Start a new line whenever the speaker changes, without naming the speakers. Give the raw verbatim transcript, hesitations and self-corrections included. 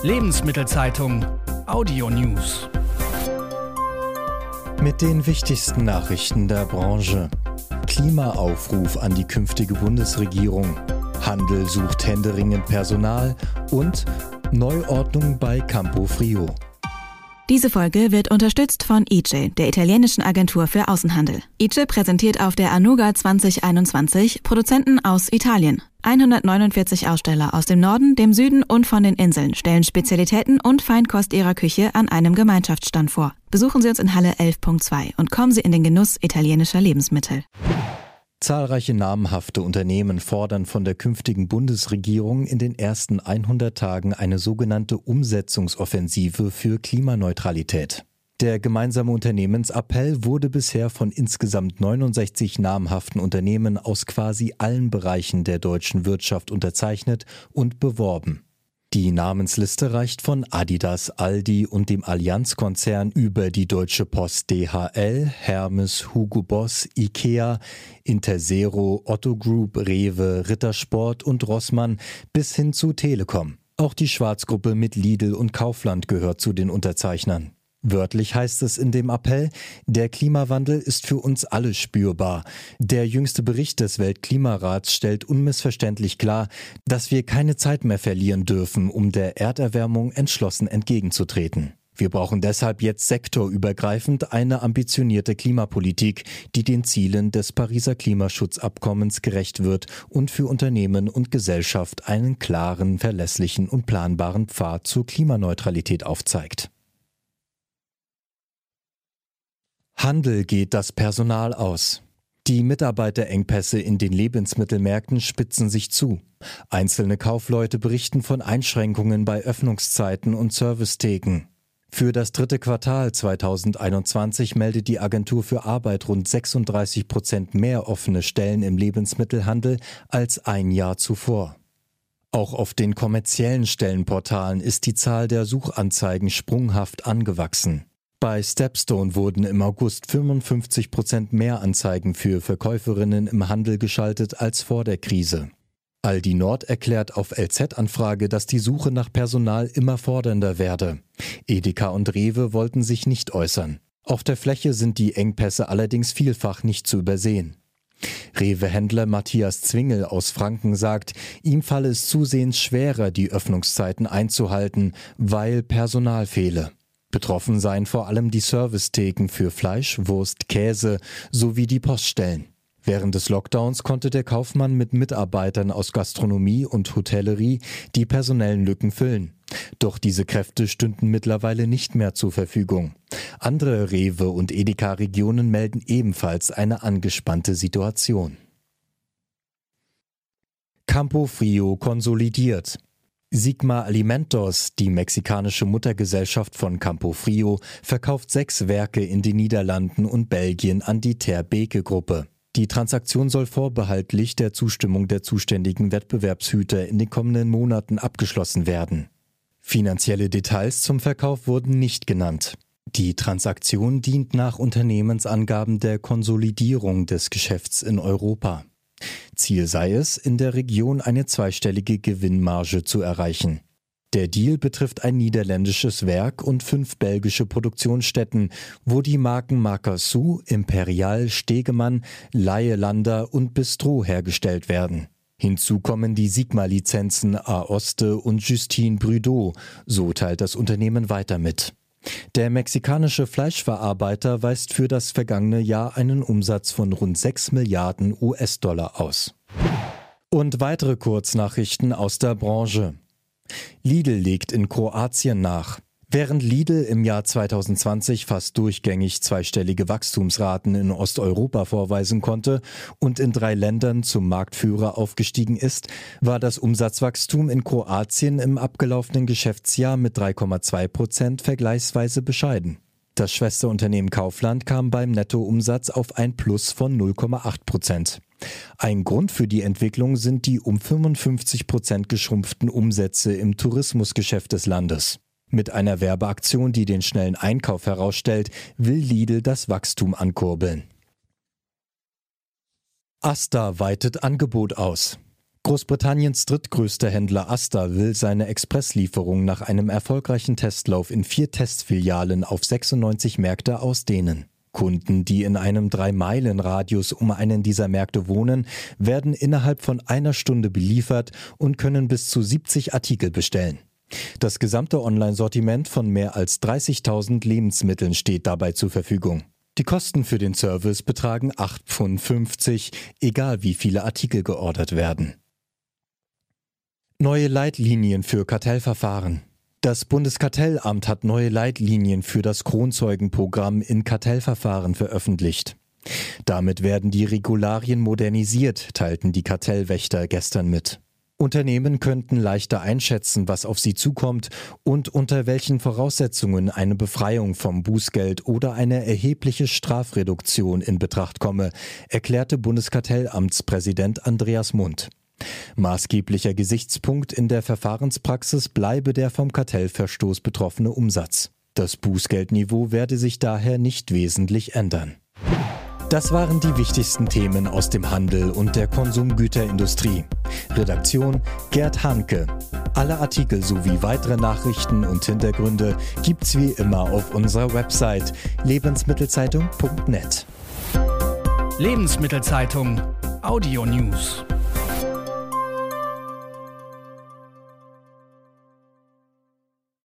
Lebensmittelzeitung Audio News.
Mit den wichtigsten Nachrichten der Branche. Klimaaufruf an die künftige Bundesregierung. Handel sucht händeringend Personal und Neuordnung bei Campofrio.
Diese Folge wird unterstützt von I C E, der italienischen Agentur für Außenhandel. I C E präsentiert auf der Anuga zwanzig einundzwanzig Produzenten aus Italien. hundertneunundvierzig Aussteller aus dem Norden, dem Süden und von den Inseln stellen Spezialitäten und Feinkost ihrer Küche an einem Gemeinschaftsstand vor. Besuchen Sie uns in Halle elf Punkt zwei und kommen Sie in den Genuss italienischer Lebensmittel.
Zahlreiche namhafte Unternehmen fordern von der künftigen Bundesregierung in den ersten hundert Tagen eine sogenannte Umsetzungsoffensive für Klimaneutralität. Der gemeinsame Unternehmensappell wurde bisher von insgesamt neunundsechzig namhaften Unternehmen aus quasi allen Bereichen der deutschen Wirtschaft unterzeichnet und beworben. Die Namensliste reicht von Adidas, Aldi und dem Allianz-Konzern über die Deutsche Post, D H L, Hermes, Hugo Boss, Ikea, Interzero, Otto Group, Rewe, Rittersport und Rossmann bis hin zu Telekom. Auch die Schwarzgruppe mit Lidl und Kaufland gehört zu den Unterzeichnern. Wörtlich heißt es in dem Appell, der Klimawandel ist für uns alle spürbar. Der jüngste Bericht des Weltklimarats stellt unmissverständlich klar, dass wir keine Zeit mehr verlieren dürfen, um der Erderwärmung entschlossen entgegenzutreten. Wir brauchen deshalb jetzt sektorübergreifend eine ambitionierte Klimapolitik, die den Zielen des Pariser Klimaschutzabkommens gerecht wird und für Unternehmen und Gesellschaft einen klaren, verlässlichen und planbaren Pfad zur Klimaneutralität aufzeigt. Handel geht das Personal aus. Die Mitarbeiterengpässe in den Lebensmittelmärkten spitzen sich zu. Einzelne Kaufleute berichten von Einschränkungen bei Öffnungszeiten und Servicetheken. Für das dritte Quartal zweitausendeinundzwanzig meldet die Agentur für Arbeit rund sechsunddreißig Prozent mehr offene Stellen im Lebensmittelhandel als ein Jahr zuvor. Auch auf den kommerziellen Stellenportalen ist die Zahl der Suchanzeigen sprunghaft angewachsen. Bei Stepstone wurden im August fünfundfünfzig Prozent mehr Anzeigen für Verkäuferinnen im Handel geschaltet als vor der Krise. Aldi Nord erklärt auf L Z-Anfrage, dass die Suche nach Personal immer fordernder werde. Edeka und Rewe wollten sich nicht äußern. Auf der Fläche sind die Engpässe allerdings vielfach nicht zu übersehen. Rewe-Händler Matthias Zwingel aus Franken sagt, ihm falle es zusehends schwerer, die Öffnungszeiten einzuhalten, weil Personal fehle. Betroffen seien vor allem die Servicetheken für Fleisch, Wurst, Käse sowie die Poststellen. Während des Lockdowns konnte der Kaufmann mit Mitarbeitern aus Gastronomie und Hotellerie die personellen Lücken füllen. Doch diese Kräfte stünden mittlerweile nicht mehr zur Verfügung. Andere Rewe- und Edeka-Regionen melden ebenfalls eine angespannte Situation. Campofrio konsolidiert. Sigma Alimentos, die mexikanische Muttergesellschaft von Campofrio, verkauft sechs Werke in den Niederlanden und Belgien an die Ter-Beke-Gruppe. Die Transaktion soll vorbehaltlich der Zustimmung der zuständigen Wettbewerbshüter in den kommenden Monaten abgeschlossen werden. Finanzielle Details zum Verkauf wurden nicht genannt. Die Transaktion dient nach Unternehmensangaben der Konsolidierung des Geschäfts in Europa. Ziel sei es, in der Region eine zweistellige Gewinnmarge zu erreichen. Der Deal betrifft ein niederländisches Werk und fünf belgische Produktionsstätten, wo die Marken Marcassou, Imperial, Stegemann, Leielander und Bistro hergestellt werden. Hinzu kommen die Sigma-Lizenzen Aoste und Justine Brudot, so teilt das Unternehmen weiter mit. Der mexikanische Fleischverarbeiter weist für das vergangene Jahr einen Umsatz von rund sechs Milliarden U S-Dollar aus. Und weitere Kurznachrichten aus der Branche. Lidl legt in Kroatien nach. Während Lidl im Jahr zweitausendzwanzig fast durchgängig zweistellige Wachstumsraten in Osteuropa vorweisen konnte und in drei Ländern zum Marktführer aufgestiegen ist, war das Umsatzwachstum in Kroatien im abgelaufenen Geschäftsjahr mit drei Komma zwei Prozent vergleichsweise bescheiden. Das Schwesterunternehmen Kaufland kam beim Nettoumsatz auf ein Plus von null Komma acht Prozent. Ein Grund für die Entwicklung sind die um fünfundfünfzig Prozent geschrumpften Umsätze im Tourismusgeschäft des Landes. Mit einer Werbeaktion, die den schnellen Einkauf herausstellt, will Lidl das Wachstum ankurbeln. Asta weitet Angebot aus. Großbritanniens drittgrößter Händler Asda will seine Expresslieferung nach einem erfolgreichen Testlauf in vier Testfilialen auf sechsundneunzig Märkte ausdehnen. Kunden, die in einem drei Meilen Radius um einen dieser Märkte wohnen, werden innerhalb von einer Stunde beliefert und können bis zu siebzig Artikel bestellen. Das gesamte Online-Sortiment von mehr als dreißigtausend Lebensmitteln steht dabei zur Verfügung. Die Kosten für den Service betragen acht Pfund fünfzig, egal wie viele Artikel geordert werden. Neue Leitlinien für Kartellverfahren. Das Bundeskartellamt hat neue Leitlinien für das Kronzeugenprogramm in Kartellverfahren veröffentlicht. Damit werden die Regularien modernisiert, teilten die Kartellwächter gestern mit. Unternehmen könnten leichter einschätzen, was auf sie zukommt und unter welchen Voraussetzungen eine Befreiung vom Bußgeld oder eine erhebliche Strafreduktion in Betracht komme, erklärte Bundeskartellamtspräsident Andreas Mund. Maßgeblicher Gesichtspunkt in der Verfahrenspraxis bleibe der vom Kartellverstoß betroffene Umsatz. Das Bußgeldniveau werde sich daher nicht wesentlich ändern. Das waren die wichtigsten Themen aus dem Handel und der Konsumgüterindustrie. Redaktion Gerd Hanke. Alle Artikel sowie weitere Nachrichten und Hintergründe gibt's wie immer auf unserer Website lebensmittelzeitung punkt net.
Lebensmittelzeitung Audio News.